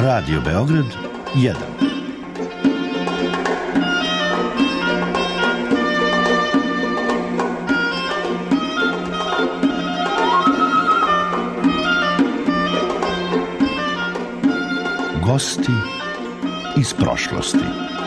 Radio Beograd 1. Gosti iz prošlosti.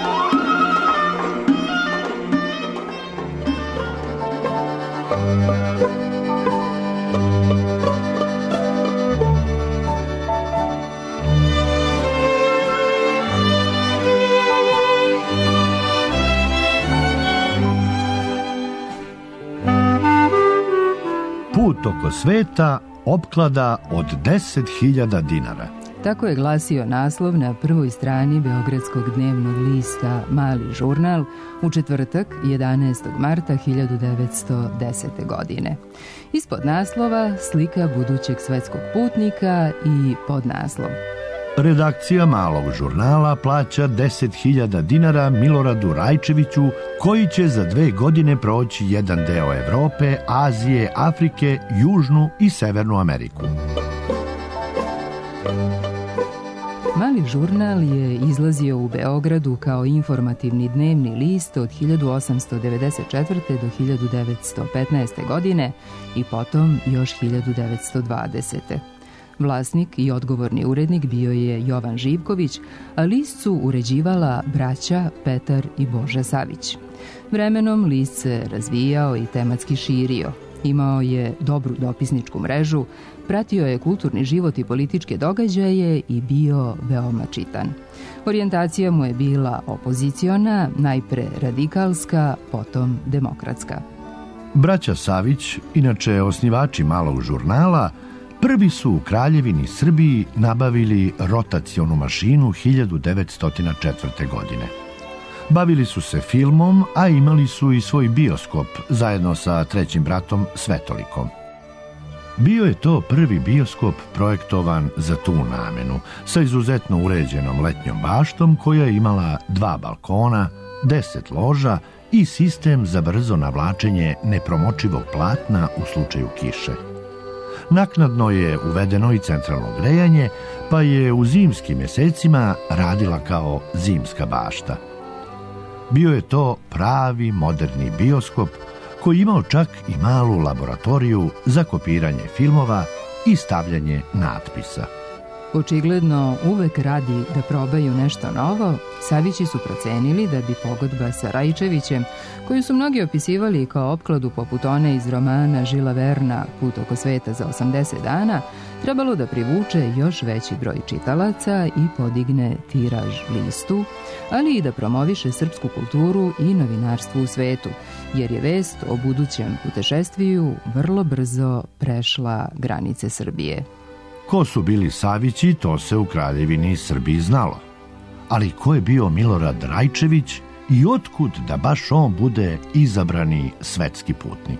Put oko sveta opklada od 10.000 dinara. Tako je glasio naslov na prvoj strani Beogradskog dnevnog lista Mali žurnal u četvrtak 11. marta 1910. godine. Ispod naslova slika budućeg svetskog putnika i podnaslov: Redakcija Malog žurnala plaća 10.000 dinara Miloradu Rajčeviću, koji će za 2 godine proći jedan deo Evrope, Azije, Afrike, Južnu i Severnu Ameriku. Mali žurnal je izlazio u Beogradu kao informativni dnevni list od 1894. do 1915. godine i potom još 1920. Vlasnik i odgovorni urednik bio je Jovan Živković, a list su uređivala braća Petar i Boža Savić. Vremenom list se razvijao i tematski širio. Imao je dobru dopisničku mrežu, pratio je kulturni život i političke događaje i bio veoma čitan. Orijentacija mu je bila opoziciona, najpre radikalska, potom demokratska. Braća Savić, inače osnivači Malog žurnala, prvi su u Kraljevini Srbiji nabavili rotacionu mašinu 1904. godine. Bavili su se filmom, a imali su i svoj bioskop zajedno sa trećim bratom Svetolikom. Bio je to prvi bioskop projektovan za tu namenu, sa izuzetno uređenom letnjom baštom koja je imala 2 balkona, 10 loža i sistem za brzo navlačenje nepromočivog platna u slučaju kiše. Naknadno je uvedeno i centralno grejanje, pa je u zimskim mjesecima radila kao zimska bašta. Bio je to pravi moderni bioskop koji imao čak i malu laboratoriju za kopiranje filmova i stavljanje natpisa. Očigledno uvek radi da probaju nešto novo, Savići su procenili da bi pogodba sa Rajčevićem, koju su mnogi opisivali kao opkladu poput one iz romana Žila Verna Put oko sveta za 80 dana, trebalo da privuče još veći broj čitalaca i podigne tiraž listu, ali i da promoviše srpsku kulturu i novinarstvo u svetu, jer je vest o budućem putešestviju vrlo brzo prešla granice Srbije. Ko su bili Savići, to se u Kraljevini Srbiji znalo. Ali ko je bio Milorad Rajčević i otkud da baš on bude izabrani svetski putnik?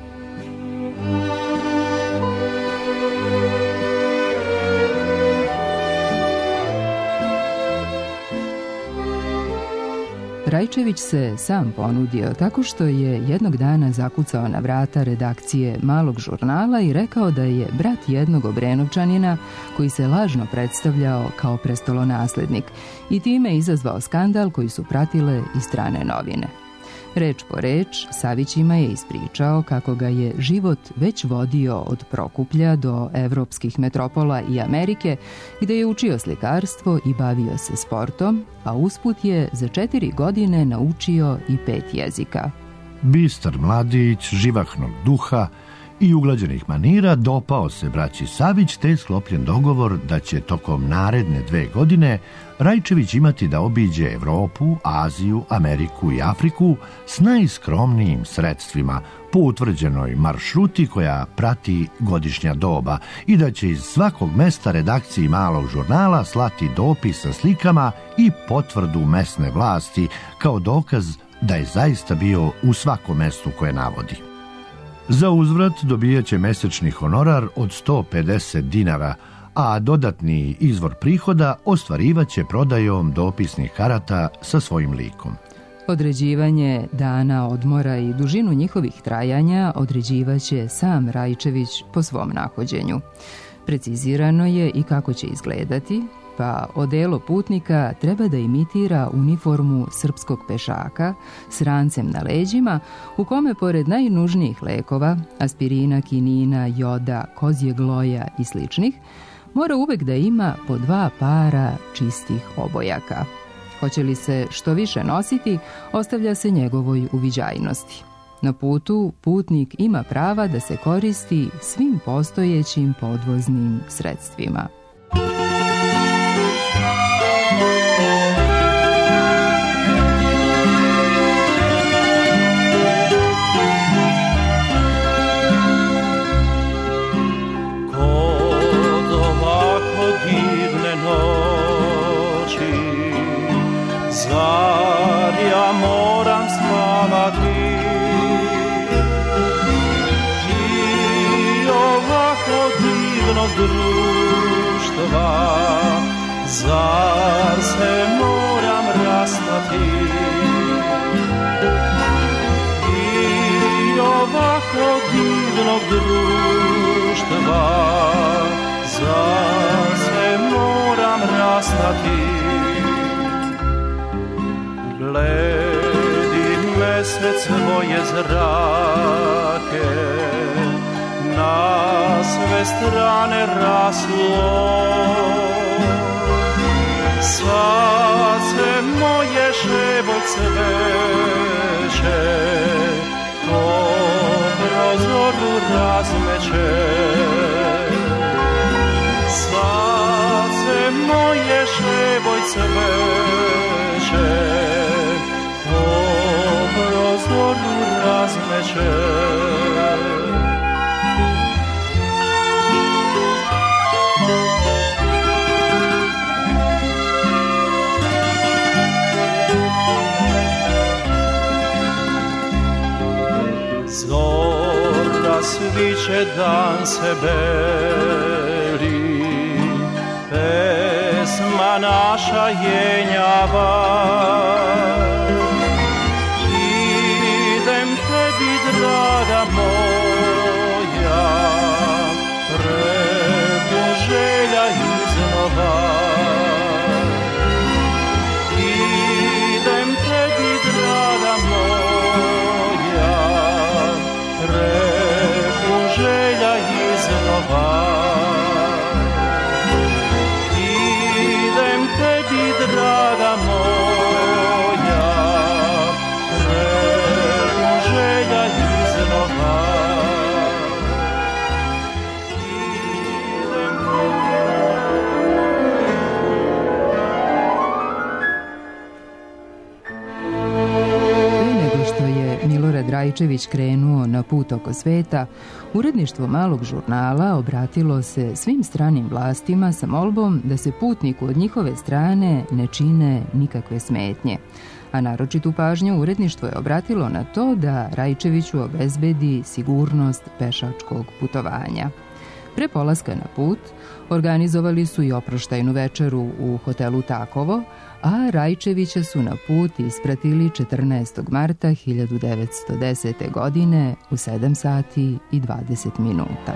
Rajčević se sam ponudio tako što je jednog dana zakucao na vrata redakcije Malog žurnala i rekao da je brat jednog Obrenovčanina koji se lažno predstavljao kao prestolonaslednik i time izazvao skandal koji su pratile i strane novine. Reč po reč, Savićima je ispričao kako ga je život već vodio od Prokuplja do evropskih metropola i Amerike, gde je učio slikarstvo i bavio se sportom, a usput je za 4 godine naučio i 5 jezika. Bistar mladić, živahnog duha i uglađenih manira dopao se braći Savić, te je sklopljen dogovor da će tokom naredne 2 godine Rajčević imati da obiđe Evropu, Aziju, Ameriku i Afriku s najskromnijim sredstvima po utvrđenoj maršruti koja prati godišnja doba i da će iz svakog mesta redakciji Malog žurnala slati dopis sa slikama i potvrdu mesne vlasti kao dokaz da je zaista bio u svakom mestu koje navodi. Za uzvrat dobijaće mesečni honorar od 150 dinara, a dodatni izvor prihoda ostvarivaće prodajom dopisnih karata sa svojim likom. Određivanje dana odmora i dužinu njihovih trajanja određivaće sam Rajčević po svom nahođenju. Precizirano je i kako će izgledati, pa odelo putnika treba da imitira uniformu srpskog pešaka s rancem na leđima, u kome pored najnužnijih lekova, aspirina, kinina, joda, kozjeg loja i sličnih, mora uvek da ima po 2 para čistih obojaka. Hoće li se što više nositi, ostavlja se njegovoj uviđajnosti. Na putu putnik ima prava da se koristi svim postojećim podvoznim sredstvima. Kod ovako divne noći, zar ja moram spavati? Društva, zar se moram rastati? I ovako divnog društva, zar se moram rastati? Gledi mesec svoje zrake, na sve strane raslo. Sad se moje šebo cveće, po prozoru razmeće. Sad se moje šebo cveće, po prozoru razmeće. Zora sviće, dan se beli, pesma naša jenjava. Idem tebi, draga moja, prepun želja iznova. Idem tebi, draga moja, prepun želja iznova. Idem tebi, draga moja, prepun želja iznova. Milorad Rajčević krenuo na put oko sveta, uredništvo Malog žurnala obratilo se svim stranim vlastima sa molbom da se putniku od njihove strane ne čine nikakve smetnje. A naročitu pažnju uredništvo je obratilo na to da Rajčeviću obezbedi sigurnost pešačkog putovanja. Pre polaska na put organizovali su i oproštajnu večeru u hotelu Takovo, a Rajčevića su na put ispratili 14. marta 1910. godine u 7 sati i 20 minuta.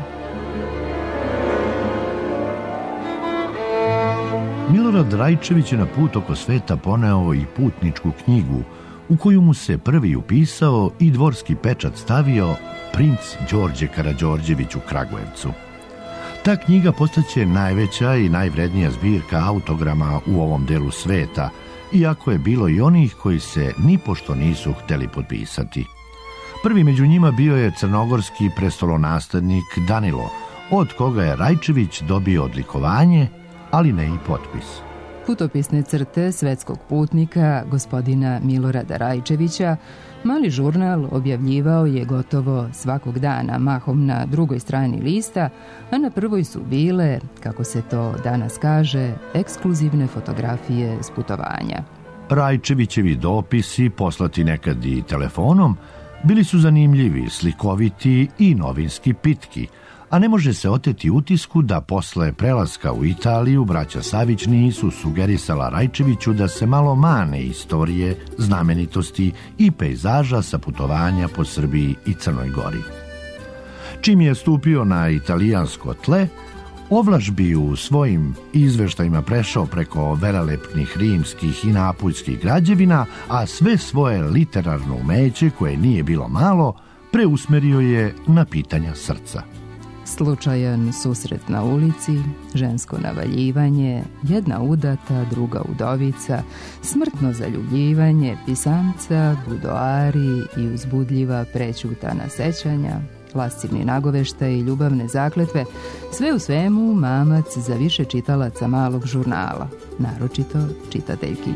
Milorad Rajčević je na put oko sveta poneo i putničku knjigu, u koju mu se prvi upisao i dvorski pečat stavio princ Đorđe Karađorđević u Kragujevcu. Ta knjiga postaće najveća i najvrednija zbirka autograma u ovom delu sveta, iako je bilo i onih koji se nipošto nisu hteli potpisati. Prvi među njima bio je crnogorski prestolonaslednik Danilo, od koga je Rajčević dobio odlikovanje, ali ne i potpis. Putopisne crte svetskog putnika, gospodina Milorada Rajčevića, Mali žurnal objavljivao je gotovo svakog dana, mahom na drugoj strani lista, a na prvoj su bile, kako se to danas kaže, ekskluzivne fotografije s putovanja. Rajčevićevi dopisi, poslati nekad i telefonom, bili su zanimljivi, slikoviti i novinski pitki, a ne može se oteti utisku da posle prelaska u Italiju braća Savić nisu sugerisala Rajčeviću da se malo mane istorije, znamenitosti i pejzaža sa putovanja po Srbiji i Crnoj Gori. Čim je stupio na italijansko tle, Ovlaš bi u svojim izveštajima prešao preko velelepnih rimskih i napuljskih građevina, a sve svoje literarno umeće, koje nije bilo malo, preusmerio je na pitanja srca. Slučajan susret na ulici, žensko navaljivanje, jedna udata, druga udovica, smrtno zaljubljivanje, pisamca, budoari i uzbudljiva prećutana sećanja, lascivni nagoveštaj i ljubavne zakletve, sve u svemu mamac za više čitalaca malog žurnala, naročito čitateljki.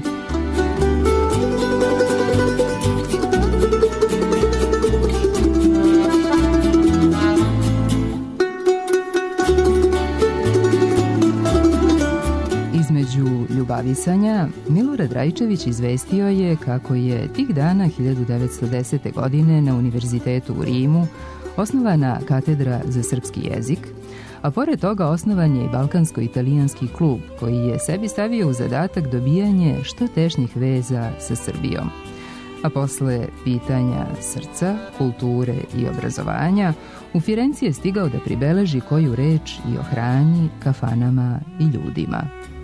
Između ljubavisanja, Milorad Rajčević izvestio je kako je tih dana 1910. godine na Univerzitetu u Rimu osnovana katedra za srpski jezik, a pored toga osnovan je i Balkansko-italijanski klub koji je sebi stavio u zadatak dobijanje što tešnjih veza sa Srbijom. A posle pitanja srca, kulture i obrazovanja, u Firenci je stigao da pribeleži koju reč i o hrani, kafanama i ljudima.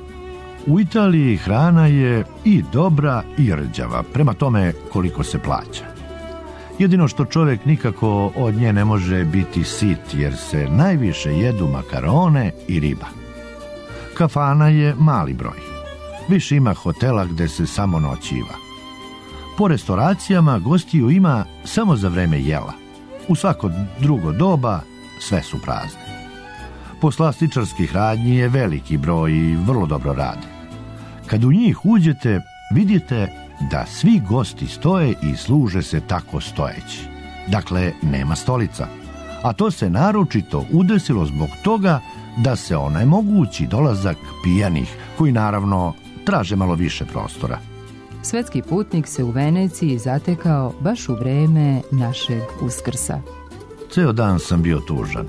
U Italiji hrana je i dobra i rđava, prema tome koliko se plaća. Jedino što čovjek nikako od nje ne može biti sit, jer se najviše jedu makarone i riba. Kafana je mali broj. Više ima hotela gde se samo noćiva. Po restauracijama gostiju ima samo za vreme jela. U svako drugo doba sve su prazne. Poslastičarskih radnji je veliki broj i vrlo dobro rade. Kad u njih uđete, vidite da svi gosti stoje i služe se tako stojeći. Dakle, nema stolica. A to se naročito udesilo zbog toga da se onemogući dolazak pijanih, koji naravno traže malo više prostora. Svetski putnik se u Veneciji zatekao baš u vreme našeg Uskrsa. Ceo dan sam bio tužan.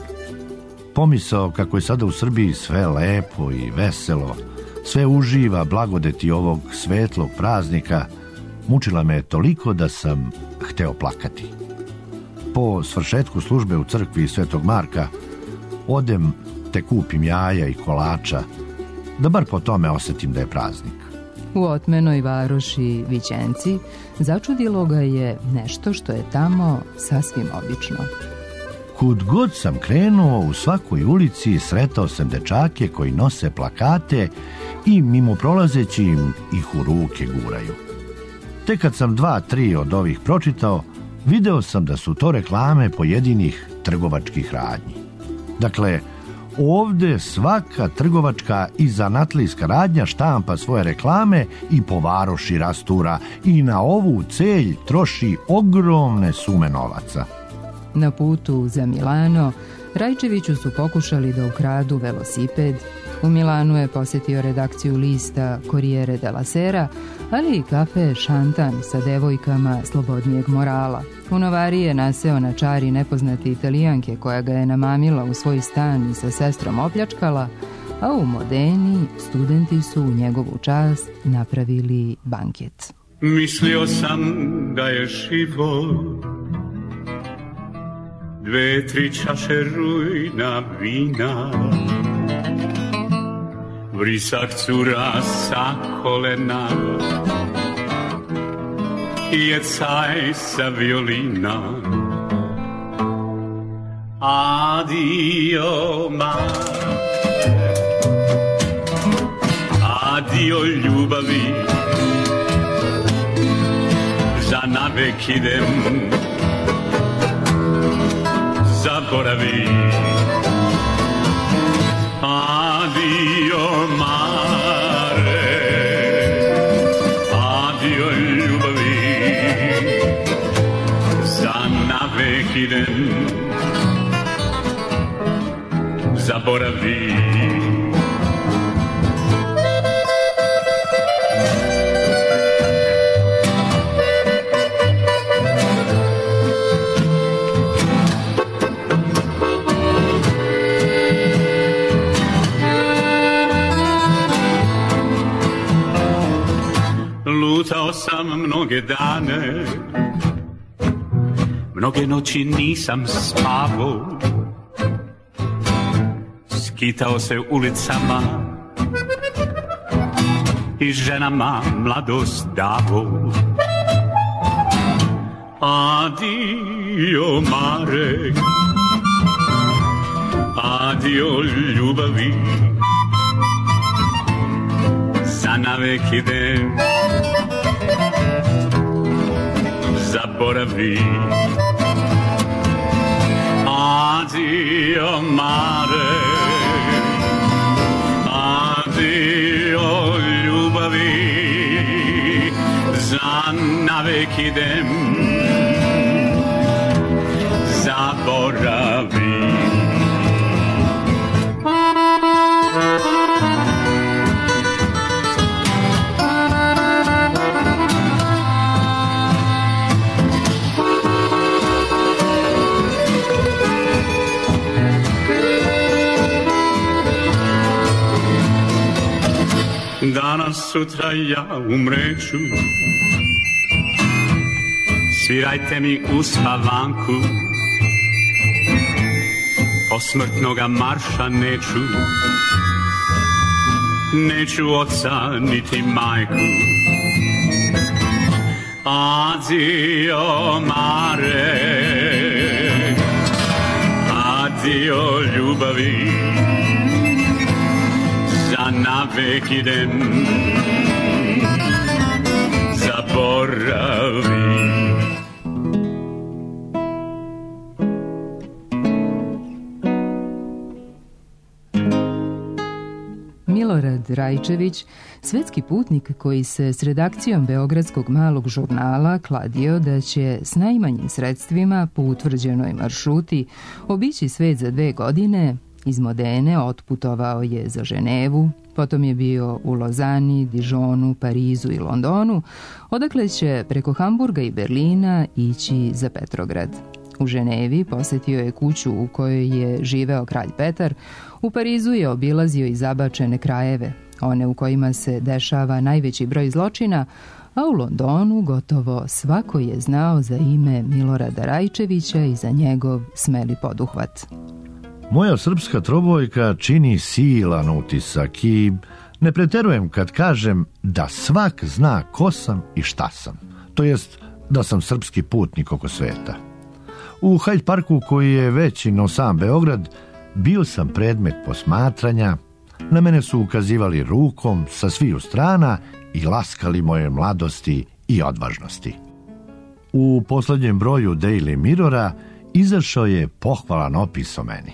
Pomisao kako je sada u Srbiji sve lepo i veselo, sve uživa blagodeti ovog svetlog praznika, mučila me toliko da sam hteo plakati. Po svršetku službe u crkvi Svetog Marka odem te kupim jaja i kolača, da bar po tome osetim da je praznik. U otmenoj varoši Vićenci začudilo ga je nešto što je tamo sasvim obično. Kud god sam krenuo, u svakoj ulici sretao sam dečake koji nose plakate i mimo prolazeći im ih u ruke guraju. Tek kad sam 2-3 od ovih pročitao, video sam da su to reklame pojedinih trgovačkih radnji. Dakle, ovde svaka trgovačka i zanatlijska radnja štampa svoje reklame i po varoši rastura i na ovu celj troši ogromne sume novaca. Na putu za Milano, Rajčeviću su pokušali da ukradu velosiped. U Milanu je posjetio redakciju lista Corriere della Sera, ali i kafe Šantan sa devojkama slobodnijeg morala. U Novari je naseo na čari nepoznate Italijanke koja ga je namamila u svoj stan i sa sestrom opljačkala, a u Modeni studenti su u njegovu čast napravili banket. Mislio sam da je život 2-3 čaše rujna vina, vrisak cura sa kolena i jecaj sa violina. Adio mare, adio ljubavi, za navek idem, zaboravi. Adio mare, adio ljubavi, za navek idem, zaboravi. Lutao sam mnoge dane, mnoge noći nisam spavao. S kitao se ulicama i ženama mladost davo. Adio mare, adio ljubavi, za navek idem, zaboravi. Adio mare, adio ljubavi, za navek idem, zaboravi. Danas, sutra ja umreću, svirajte mi u spavanku, posmrtnoga marša neću, neću oca niti majku. Adio mare, adio ljubavi, za navek idem, zaboravi. Milorad Rajčević, svetski putnik koji se s redakcijom Beogradskog malog žurnala kladio da će s najmanjim sredstvima po utvrđenoj maršruti obići svet za 2 godine, iz Modene otputovao je za Ženevu, potom je bio u Lozani, Dijonu, Parizu i Londonu, odakle će preko Hamburga i Berlina ići za Petrograd. U Ženevi posjetio je kuću u kojoj je živeo kralj Petar, u Parizu je obilazio i zabačene krajeve, one u kojima se dešava najveći broj zločina, a u Londonu gotovo svako je znao za ime Milorada Rajčevića i za njegov smeli poduhvat. Moja srpska trobojka čini silan utisak i ne preterujem kad kažem da svak zna ko sam i šta sam, to jest da sam srpski putnik oko sveta. U Hyde Parku, koji je veći no sam Beograd, bio sam predmet posmatranja, na mene su ukazivali rukom sa sviju strana i laskali moje mladosti i odvažnosti. U poslednjem broju Daily Mirrora izašao je pohvalan opis o meni.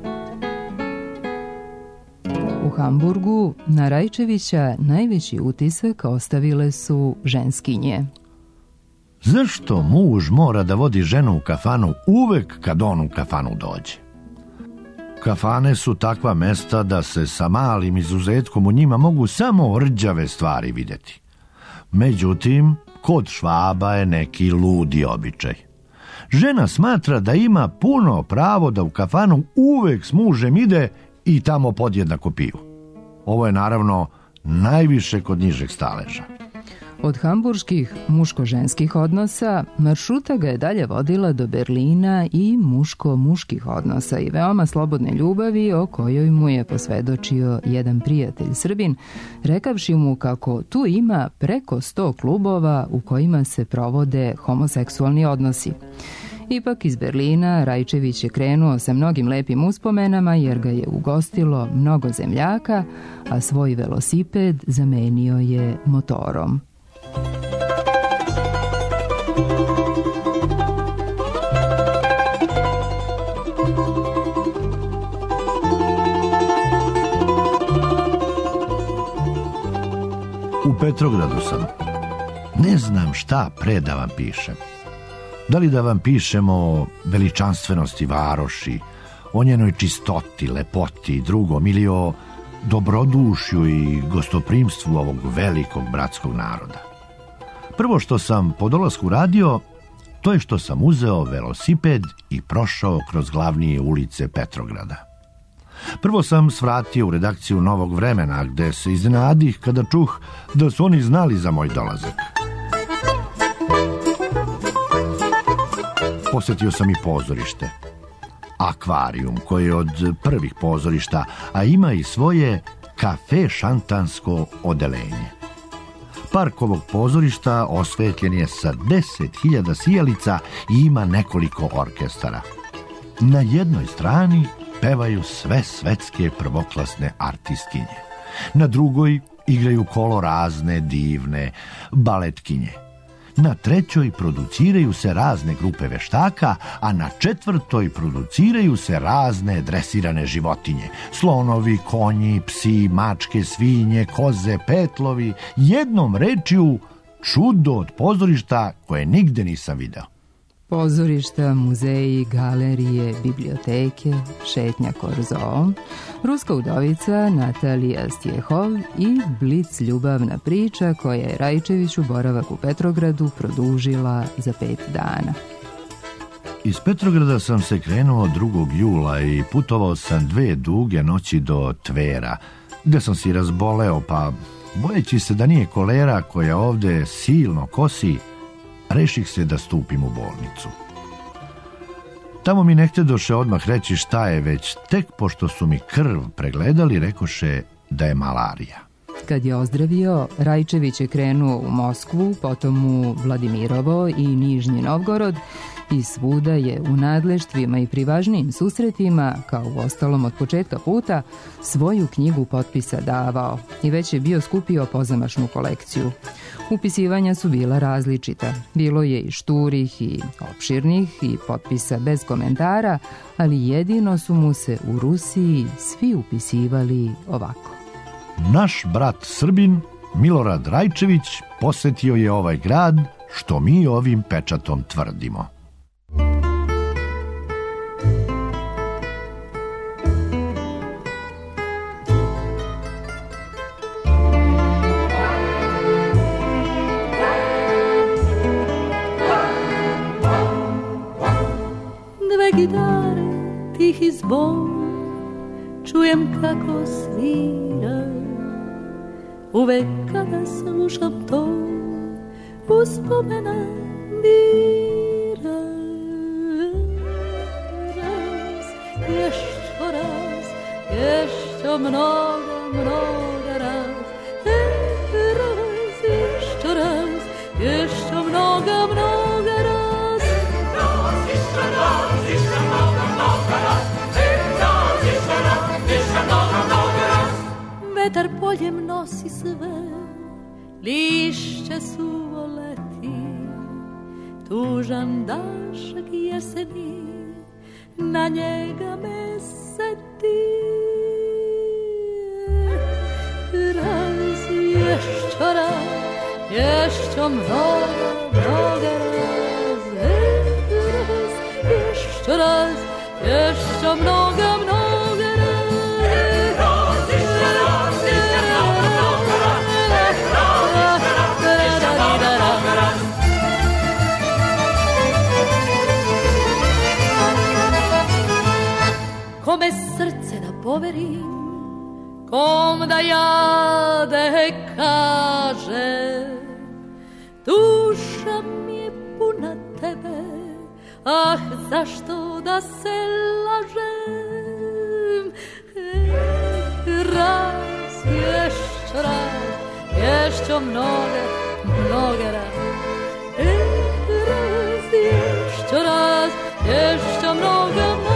U Hamburgu na Rajčevića najveći utisak ostavile su ženskinje. Zašto muž mora da vodi ženu u kafanu uvek kad on u kafanu dođe? Kafane su takva mesta da se sa malim izuzetkom u njima mogu samo rđave stvari vidjeti. Međutim, kod Švaba je neki ludi običaj. Žena smatra da ima puno pravo da u kafanu uvek s mužem ide i tamo podjednako piju. Ovo je naravno najviše kod nižeg staleža. Od hamburških muško-ženskih odnosa maršruta ga je dalje vodila do Berlina i muško-muških odnosa i veoma slobodne ljubavi o kojoj mu je posvedočio jedan prijatelj Srbin, rekavši mu kako tu ima preko 100 klubova u kojima se provode homoseksualni odnosi. Ipak iz Berlina Rajčević je krenuo sa mnogim lepim uspomenama jer ga je ugostilo mnogo zemljaka, a svoj velosiped zamenio je motorom. U Petrogradu sam. Ne znam šta pre da vam pišem. Da li da vam pišem o veličanstvenosti varoši, o njenoj čistoti, lepoti i drugom, ili o dobrodušju i gostoprimstvu ovog velikog bratskog naroda. Prvo što sam po dolasku radio, to je što sam uzeo velosiped i prošao kroz glavnije ulice Petrograda. Prvo sam svratio u redakciju Novog vremena, gde se iznenadih kada čuh da su oni znali za moj dolazak. Posjetio sam i pozorište. akvarijum koji je od prvih pozorišta, a ima i svoje kafe šantansko odelenje. Park ovog pozorišta osvetljen je sa 10.000 sijalica i ima nekoliko orkestara. Na jednoj strani pevaju sve svetske prvoklasne artistkinje. Na drugoj igraju kolo razne divne baletkinje. Na trećoj produciraju se razne grupe veštaka, a na četvrtoj produciraju se razne dresirane životinje. Slonovi, konji, psi, mačke, svinje, koze, petlovi. Jednom rečju, čudo od pozorišta koje nigde nisam video. Pozorišta, muzeji, galerije, biblioteke, šetnja Korzoom, ruska udovica Natalija Stjehov i blic ljubavna priča koja je Rajčeviću boravak u Petrogradu produžila za 5 dana. Iz Petrograda sam se krenuo 2. jula i putovao sam 2 duge noći do Tvera, gde sam si razboleo, pa bojeći se da nije kolera koja ovde silno kosi, reših se da stupim u bolnicu. Tamo mi ne htedoše odmah reći šta je, već tek pošto su mi krv pregledali, rekoše da je malarija. Kad je ozdravio, Rajčević je krenuo u Moskvu, potom u Vladimirovo i Nižnji Novgorod i svuda je u nadleštvima i pri važnijim susretima, kao u ostalom od početka puta, svoju knjigu potpisa davao i već je bio skupio pozamašnu kolekciju. Upisivanja su bila različita. Bilo je i šturih i opširnih i potpisa bez komentara, ali jedino su mu se u Rusiji svi upisivali ovako. Naš brat Srbin, Milorad Rajčević, posetio je ovaj grad, što mi ovim pečatom tvrdimo. Gitare, tihi zvon, čujem kako svira. Uvek kada slušam to, uspomena dira. Raz, jeszcze raz, jeszcze mnoga raz. Raz, jeszcze raz, jeszcze mnoga raz. Raz, jeszcze raz, jeszcze mnoga raz. Raz, jeszcze raz, jeszcze mnoga raz. Vetar poljem nosi sve, lišće suvo leti, tužan dašak jeseni, na njega me seti. Raz, jeszcze raz, jeszcze mnoga raz. Raz, jeszcze raz, jeszcze mnoga raz. Kome srce da poverim, kom da jade kaže, duša mi je puna tebe, ah zašto da se lažem. Raz, jeszcze raz, jeszcze mnoga raz. Raz, jeszcze raz, jeszcze mnoga raz.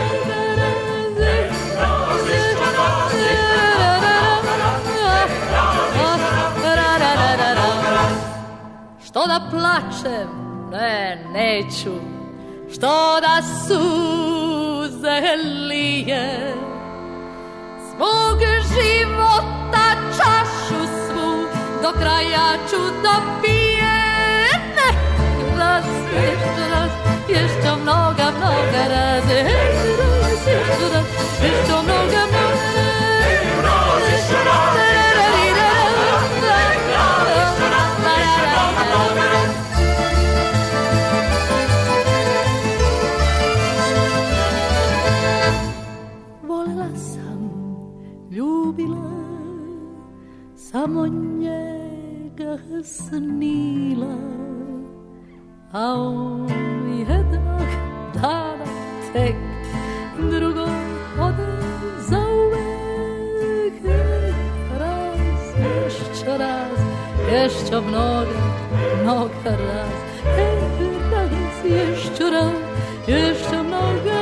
Što da plačem? Ne, neću. Što da suze lije? Svog života čašu svu do kraja ću dopijem. Raz, jeszcze raz, jeszcze mnoga raz. Jeszcze raz, jeszcze mnoga raz. Raz, jeszcze raz. Volela sam, ljubila, samo njega snila, a on jednog dana tek jeszcze mnoga raz. Raz, jeszcze raz, jeszcze mnoga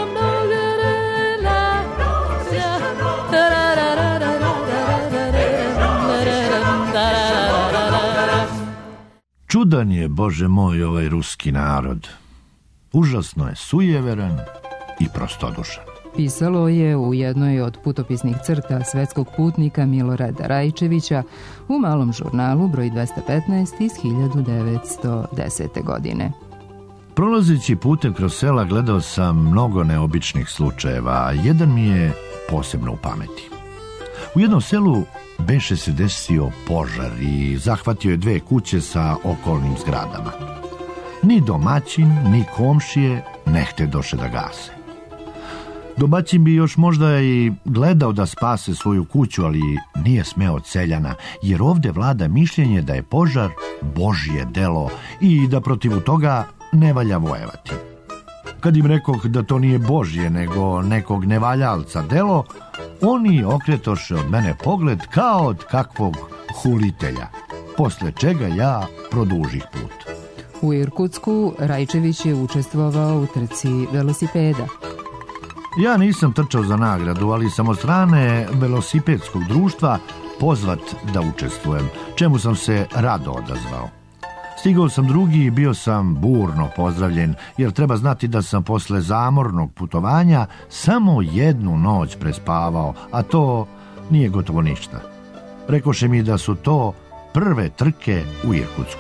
Čudan je, Bože moj, ovaj ruski narod. Užasno je sujeveran i prostodušan. Pisalo je u jednoj od putopisnih crta svetskog putnika Milorada Rajčevića u malom žurnalu broj 215 iz 1910. godine. Prolazeći putem kroz sela gledao sam mnogo neobičnih slučajeva, a jedan mi je posebno u pameti. U jednom selu beše se desio požar i zahvatio je 2 kuće sa okolnim zgradama. Ni domaćin, ni komšije ne htedoše da gase. Domaćin bi još možda i gledao da spase svoju kuću, ali nije smeo od seljana, jer ovde vlada mišljenje da je požar Božje delo i da protiv toga ne valja vojevati. Kad im rekoh da to nije Božje, nego nekog nevaljalca delo, oni okretoše od mene pogled kao od kakvog hulitelja, posle čega ja produžih put. U Irkutsku Rajčević je učestvovao u trci velosipeda. Ja nisam trčao za nagradu, ali sam od strane velosipedskog društva pozvat da učestvujem, čemu sam se rado odazvao. Stigao sam drugi i bio sam burno pozdravljen, jer treba znati da sam posle zamornog putovanja samo 1 noć prespavao, a to nije gotovo ništa. Rekoše mi da su to prve trke u Irkutsku.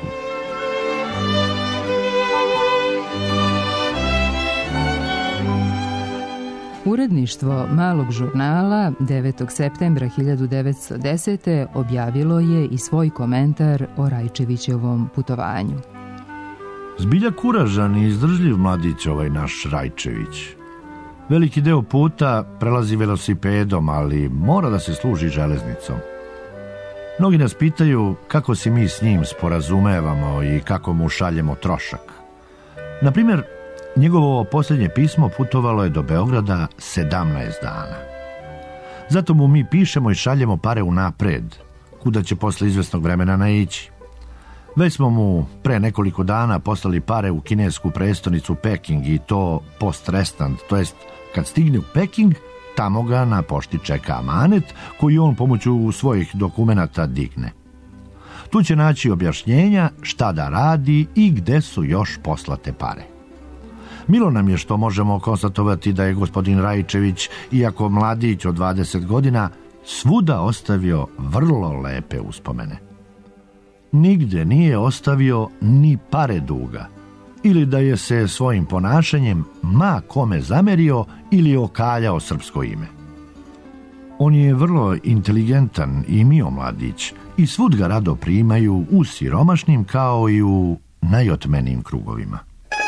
Uredništvo malog žurnala 9. septembra 1910. objavilo je i svoj komentar o Rajčevićevom putovanju. Zbilja kuražan i izdržljiv mladić ovaj naš Rajčević. Veliki deo puta prelazi velosipedom, ali mora da se služi železnicom. Mnogi nas pitaju kako se mi s njim sporazumevamo i kako mu šaljemo trošak. Na primjer, njegovo posljednje pismo putovalo je do Beograda 17 dana. Zato mu mi pišemo i šaljemo pare unapred, kuda će posle izvesnog vremena naići. Već smo mu pre nekoliko dana poslali pare u kinesku prestonicu Peking i to post-restant, to jest kad stigne u Peking, tamo ga na pošti čeka amanet koji on pomoću svojih dokumenata digne. Tu će naći objašnjenja šta da radi i gde su još poslate pare. Milo nam je što možemo konstatovati da je gospodin Rajčević, iako mladić od 20 godina, svuda ostavio vrlo lepe uspomene. Nigde nije ostavio ni pare duga, ili da je se svojim ponašanjem ma kome zamerio ili okaljao srpsko ime. On je vrlo inteligentan i mio mladić i svud ga rado primaju u siromašnim kao i u najotmenijim krugovima.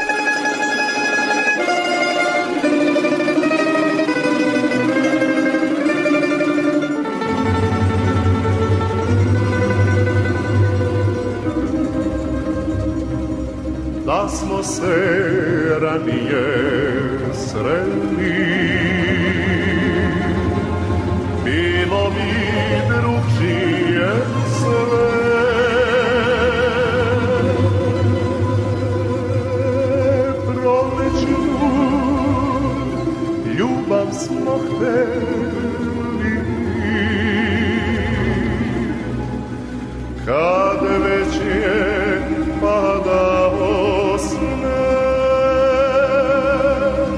Da smo se ranije sreli, bilo bi drugčije sve. Prolećnu ljubav smo hteli, kad već je padao sneg,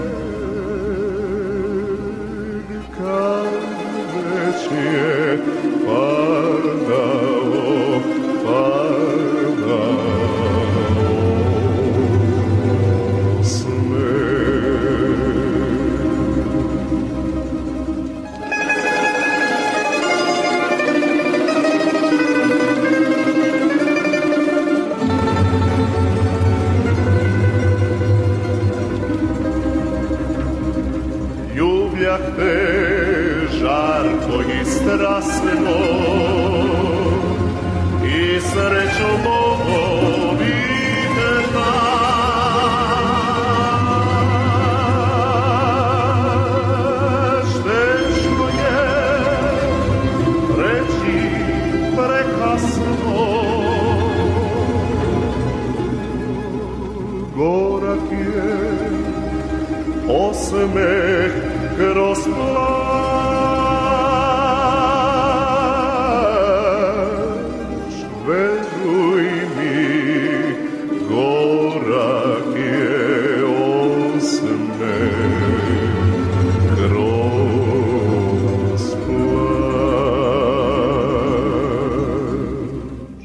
kad već je padao sneg. Ljubljak te žarko i strasno i srećo mogo videna. Teško je reći prekasno osmeh kroz plaž. Veruj mi, gorak je osmeh kroz plaž.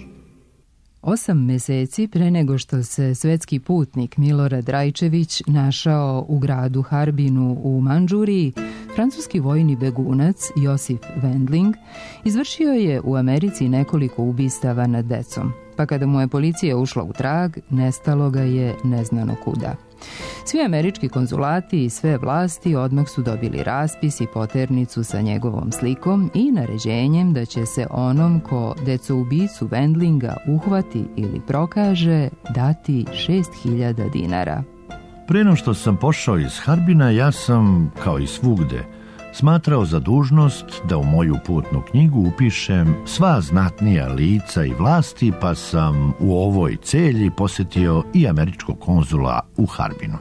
8 meseci pre nego što se svetski putnik Milorad Rajčević našao u gradu Harbinu u Mandžuriji, francuski vojni begunac Josif Wendling izvršio je u Americi nekoliko ubistava nad decom, pa kada mu je policija ušla u trag, nestalo ga je neznano kuda. Svi američki konzulati i sve vlasti odmah su dobili raspis i poternicu sa njegovom slikom i naređenjem da će se onom ko decoubicu Wendlinga uhvati ili prokaže dati 6.000 dinara. Pre no što sam pošao iz Harbina, ja sam, kao i svugde, smatrao za dužnost da u moju putnu knjigu upišem sva znatnija lica i vlasti, pa sam u ovoj celji posetio i američkog konzula u Harbinu.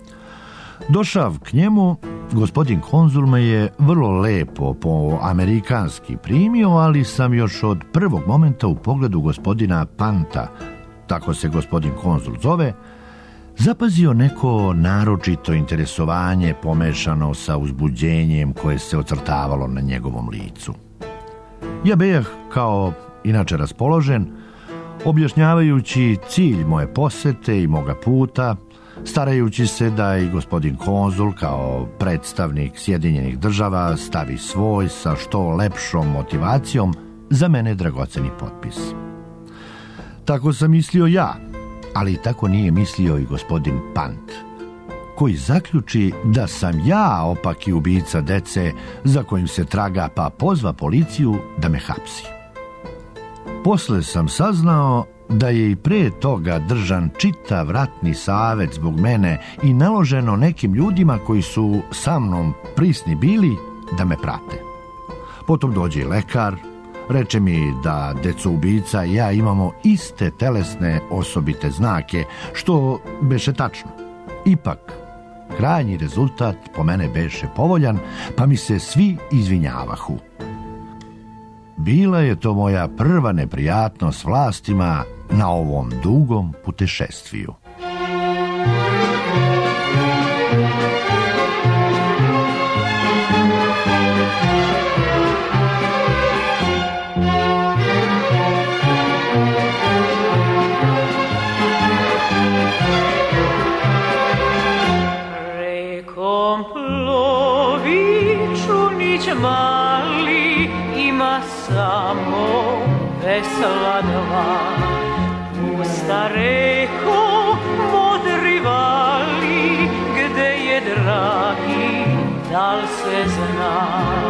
Došav k njemu, gospodin konzul me je vrlo lepo po amerikanski primio, ali sam još od prvog momenta u pogledu gospodina Panta, tako se gospodin konzul zove, zapazio neko naročito interesovanje pomešano sa uzbuđenjem koje se ocrtavalo na njegovom licu. Ja bejah, kao inače raspoložen, objašnjavajući cilj moje posete i moga puta, starajući se da i gospodin konzul kao predstavnik Sjedinjenih Država stavi svoj sa što lepšom motivacijom za mene dragoceni potpis. Tako sam mislio ja, ali tako nije mislio i gospodin Pant, koji zaključi da sam ja opaki ubica dece za kojim se traga, pa pozva policiju da me hapsi. Posle sam saznao da je i pre toga držan čitav ratni savet zbog mene i naloženo nekim ljudima koji su sa mnom prisni bili da me prate. Potom dođe i lekar, reče mi da decoubica i ja imamo iste telesne osobite znake, što beše tačno. Ipak, krajnji rezultat po mene beše povoljan, pa mi se svi izvinjavahu. Bila je to moja prva neprijatnost s vlastima na ovom dugom putešestviju. Rekom plovi čunić mali, ima samo vesela dva. Pusta reko, modri vali, gde je dragi, da li se zna?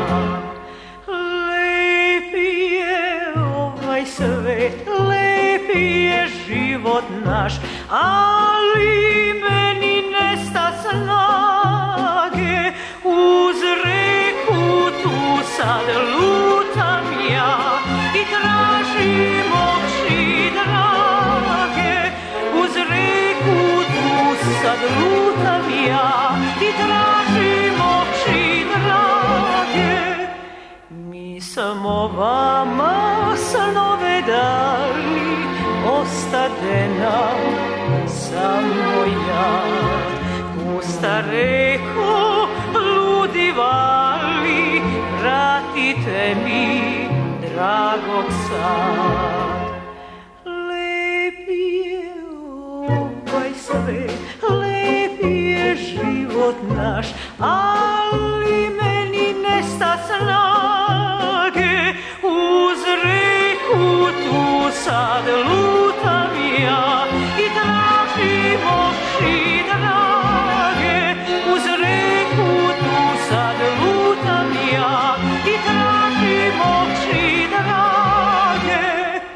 Lepi je ovaj svet, lepi je život naš, ali meni nesta snage. Uz reku tu sad lutam ja i tražim oči drage. Uz reku tu sad lutam ja i tražim oči drage. Mi smo vama snove dali, ostade nam samo ja. Pusta reko, ludi vali, vratite mi dragog sad. Lepi je ovaj svet, lepi je život naš, ali meni nesta snage. Uz reku tu sad lutam ja i tražim oči drage. Uz reku tu sad lutam ja i tražim oči drage.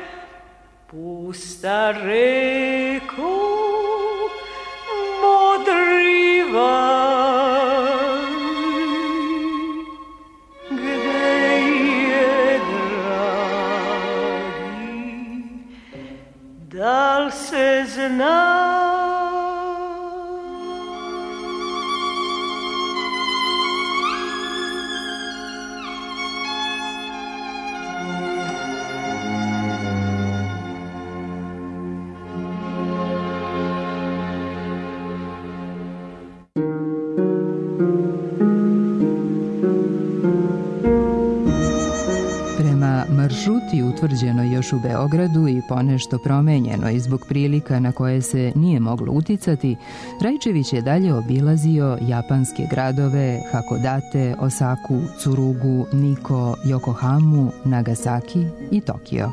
Pusta reko, modri vali, gde je dragi, da li se zna? ruti utvrđenoj još u Beogradu i ponešto promenjenoj zbog prilika na koje se nije moglo uticati, Raičević je dalje obilazio japanske gradove Hakodate, Osaku, Tsurugu, Niko, Yokohamu, Nagasaki i Tokio.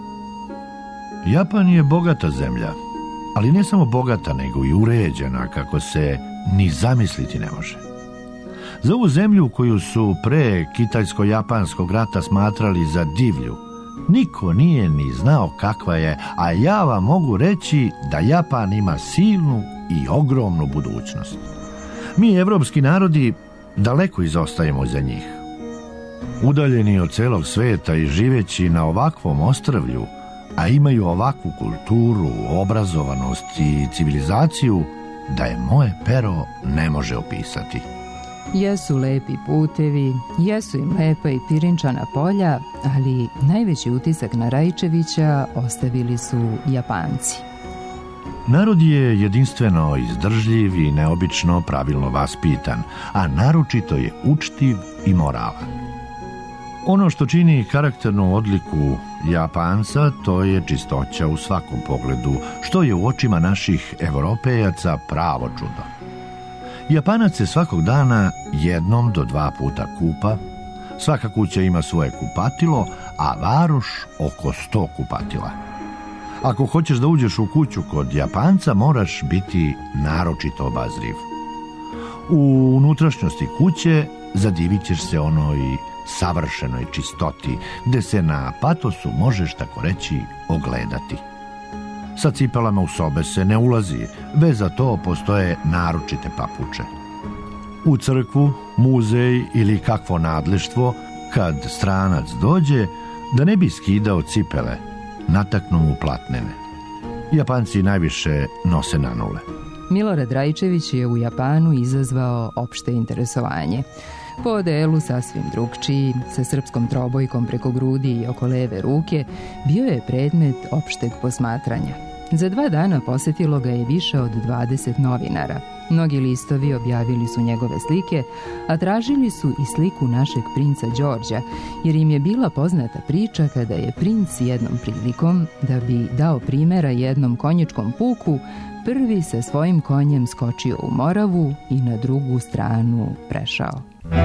Japan je bogata zemlja, ali ne samo bogata, nego i uređena kako se ni zamisliti ne može. Za ovu zemlju koju su pre kitajsko-japanskog rata smatrali za divlju, niko nije ni znao kakva je, a ja vam mogu reći da Japan ima silnu i ogromnu budućnost. Mi, evropski narodi, daleko izostajemo za njih. Udaljeni od celog sveta i živeći na ovakvom ostrvlju, a imaju ovakvu kulturu, obrazovanost i civilizaciju, da je moje pero ne može opisati. Jesu lepi putevi, jesu im lepa i pirinčana polja, ali najveći utisak na Raičevića ostavili su Japanci. Narod je jedinstveno izdržljiv i neobično pravilno vaspitan, a naročito je učtiv i moralan. Ono što čini karakternu odliku Japanca, to je čistoća u svakom pogledu, što je u očima naših Evropejaca pravo čudo. Japanac se svakog dana 1 do 2 puta kupa, svaka kuća ima svoje kupatilo, a varoš oko 100 kupatila. Ako hoćeš da uđeš u kuću kod Japanca, moraš biti naročito obazriv. U unutrašnjosti kuće zadivit ćeš se onoj savršenoj čistoti, gde se na patosu možeš tako reći ogledati. Sa cipelama u sobe se ne ulazi, već za to postoje naročite papuče. U crkvu, muzej ili kakvo nadleštvo, kad stranac dođe, da ne bi skidao cipele, nataknu mu platnene. Japanci najviše nose nanule. Milorad Raičević je u Japanu izazvao opšte interesovanje. Po odelu sasvim drugčiji, sa srpskom trobojkom preko grudi i oko leve ruke, bio je predmet opšteg posmatranja. Za 2 dana posetilo ga je više od 20 novinara. Mnogi listovi objavili su njegove slike, a tražili su i sliku našeg princa Đorđa, jer im je bila poznata priča kada je princ jednom prilikom, da bi dao primera jednom konjičkom puku, prvi sa svojim konjem skočio u Moravu i na drugu stranu prešao.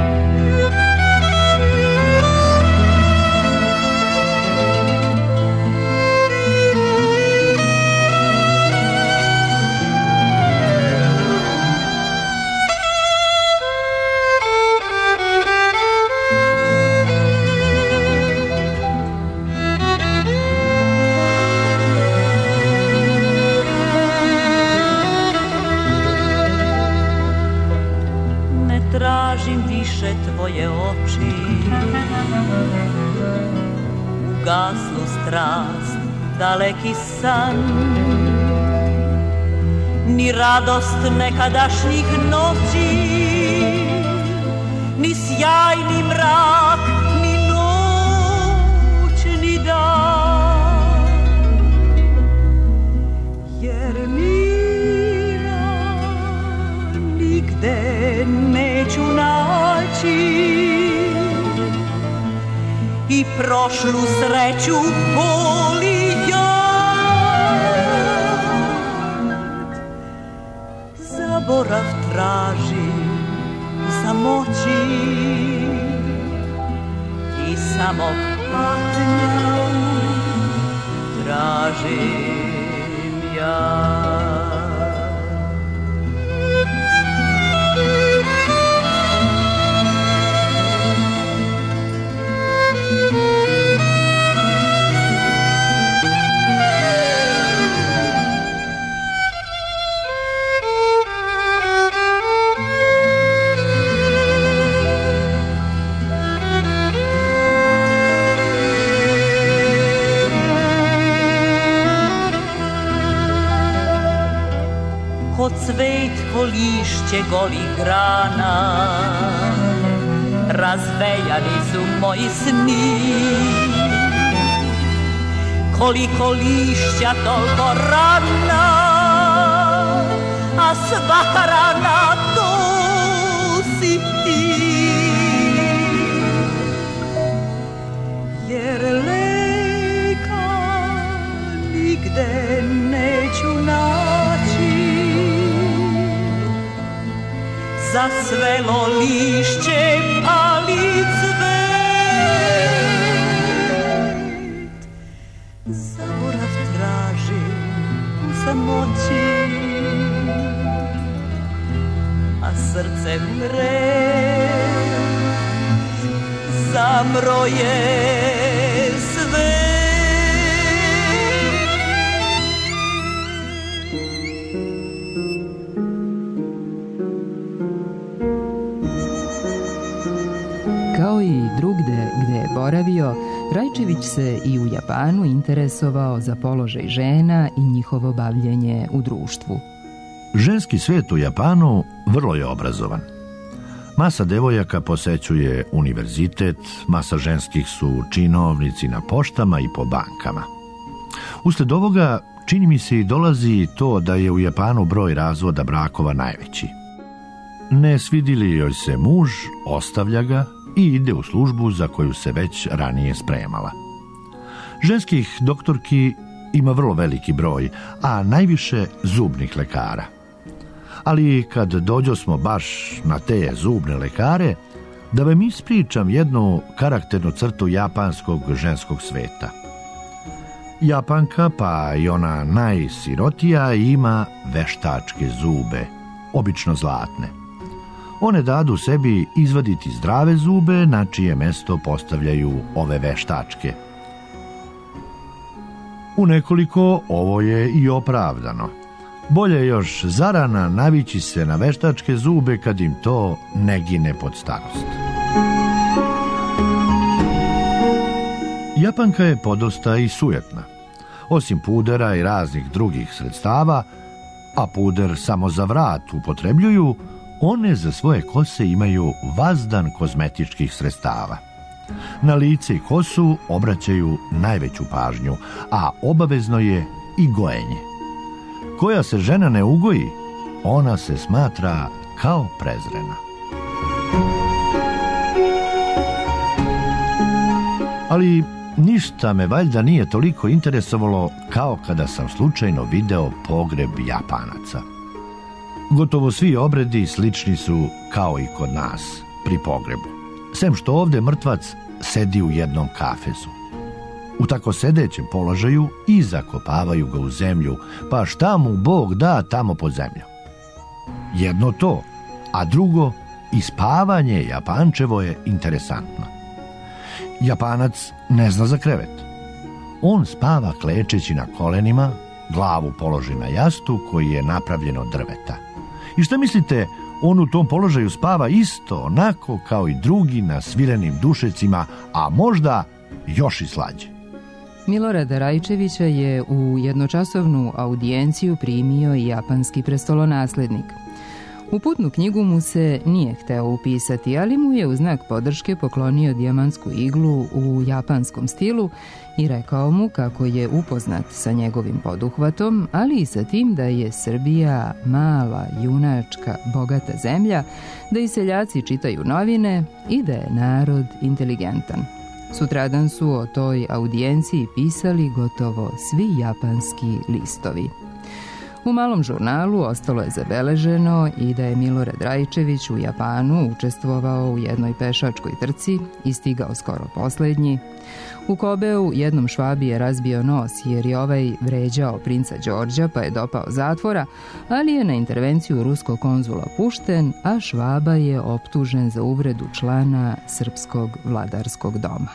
Tražim više tvoje oči, ugasnu strast, daleki san, ni radost nekadašnjih noći, ni sjajni mrak, ni noć, ni dan, jer mira nigde neću naći i prošlu sreću boli jad. Zaborav tražim u samoći i samo patnju tražim ja. Ko cvet, ko lišće golih grana, razvejani su moji sni. Koliko lišća, toliko rana, a svaka rana to si ti. Jer lepo zasvelo lišće, ali cvet zaborav traži u samoći, a srce mre zamro je sve. Kao i drugde gde je boravio, Rajčević se i u Japanu interesovao za položaj žena i njihovo bavljenje u društvu. Ženski svet u Japanu vrlo je obrazovan. Masa devojaka posećuje univerzitet, masa ženskih su činovnici na poštama i po bankama. Usled ovoga, čini mi se i dolazi to da je u Japanu broj razvoda brakova najveći. Ne svidi li joj se muž, ostavlja ga i ide u službu za koju se već ranije spremala. Ženskih doktorki ima vrlo veliki broj, a najviše zubnih lekara. Ali kad dođosmo baš na te zubne lekare, da vam ispričam jednu karakternu crtu japanskog ženskog sveta. Japanka, pa i ona najsirotija, ima veštačke zube, obično zlatne. One dadu sebi izvaditi zdrave zube, na čije mesto postavljaju ove veštačke. U nekoliko ovo je i opravdano. Bolje još zarana navići se na veštačke zube kad im to ne gine pod starost. Japanka je podosta i sujetna. Osim pudera i raznih drugih sredstava, a puder samo za vrat upotrebljuju, one za svoje kose imaju vazdan kozmetičkih sredstava. Na lice i kosu obraćaju najveću pažnju, a obavezno je i gojenje. Koja se žena ne ugoji, ona se smatra kao prezrena. Ali ništa me valjda nije toliko interesovalo kao kada sam slučajno video pogreb Japanaca. Gotovo svi obredi slični su kao i kod nas pri pogrebu. Sem što ovde mrtvac sedi u jednom kafezu. U tako sedećem položaju i zakopavaju ga u zemlju, pa šta mu Bog da tamo pod zemljom. Jedno to, a drugo, i spavanje Japančevo je interesantno. Japanac ne zna za krevet. On spava klečeći na kolenima, glavu položi na jastu koji je napravljen od drveta. I šta mislite, on u tom položaju spava isto onako kao i drugi na svilenim dušecima, a možda još i slađe. Milorada Rajčevića je u jednočasovnu audijenciju primio i japanski prestolonaslednik. U putnu knjigu mu se nije hteo upisati, ali mu je u znak podrške poklonio dijamantsku iglu u japanskom stilu i rekao mu kako je upoznat sa njegovim poduhvatom, ali i sa tim da je Srbija mala, junačka, bogata zemlja, da i seljaci čitaju novine i da je narod inteligentan. Sutradan su o toj audijenciji pisali gotovo svi japanski listovi. U malom žurnalu ostalo je zabeleženo i da je Milorad Rajčević u Japanu učestvovao u jednoj pešačkoj trci i stigao skoro poslednji. U Kobeu jednom Švabi je razbio nos jer je ovaj vređao princa Đorđa pa je dopao zatvora, ali je na intervenciju ruskog konzula pušten, a Švaba je optužen za uvredu člana srpskog vladarskog doma.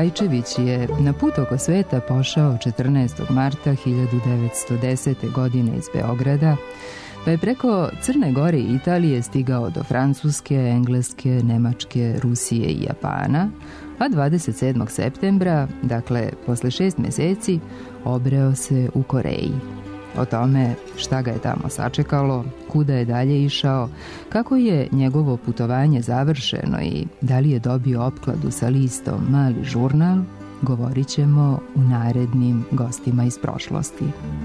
Rajčević je na put oko sveta pošao 14. marta 1910. godine iz Beograda, pa je preko Crne Gore i Italije stigao do Francuske, Engleske, Nemačke, Rusije i Japana, a 27. septembra, dakle posle 6 meseci, obreo se u Koreji. O tome šta ga je tamo sačekalo, kuda je dalje išao, kako je njegovo putovanje završeno i da li je dobio opkladu sa listom Mali žurnal, govorit ćemo u narednim Gostima iz prošlosti.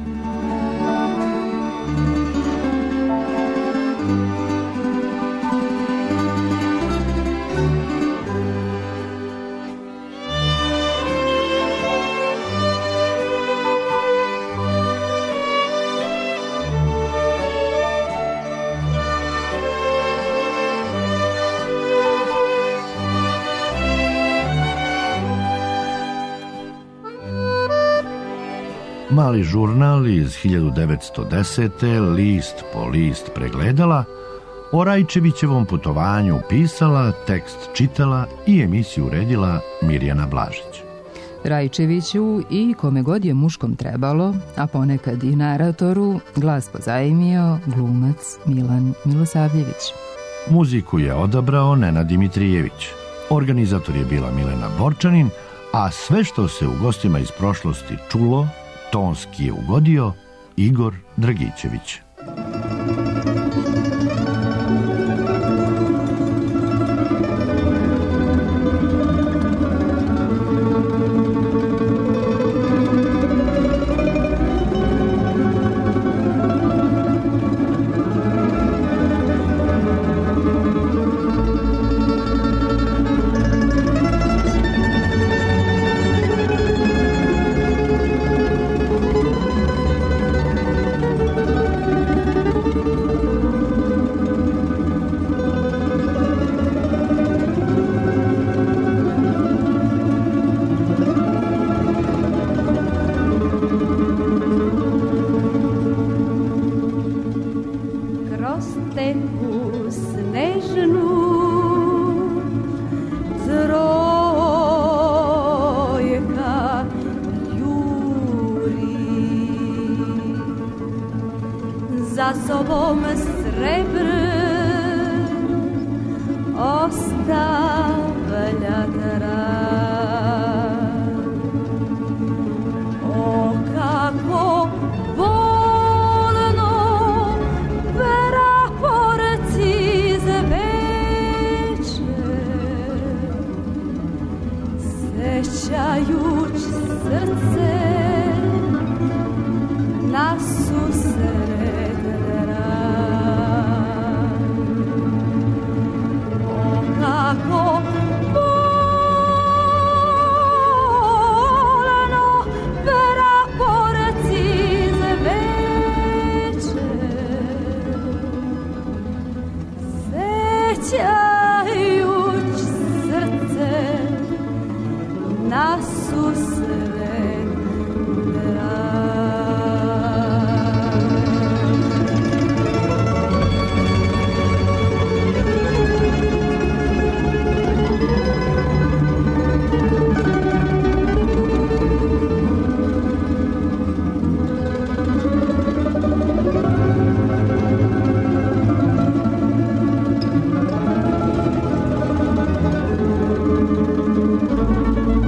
Mali žurnal iz 1910. list po list pregledala, o Rajčevićevom putovanju pisala, tekst čitala i emisiju uredila Mirjana Blažić. Rajčeviću i kome god je muškom trebalo, a ponekad i naratoru, glas pozajmio glumac Milan Milosavljević. Muziku je odabrao Nenad Dimitrijević. Organizator je bila Milena Borčanin, a sve što se u Gostima iz prošlosti čulo, tonski je ugodio Igor Dragićević. Za sobom srebr ostavlja trag. O, kako bolno praporci zveče, sećajuć srce na susret. Kako bolno praporci zveče, sećajuć srce na susret drag.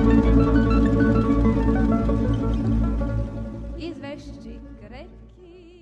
Izvešći krepki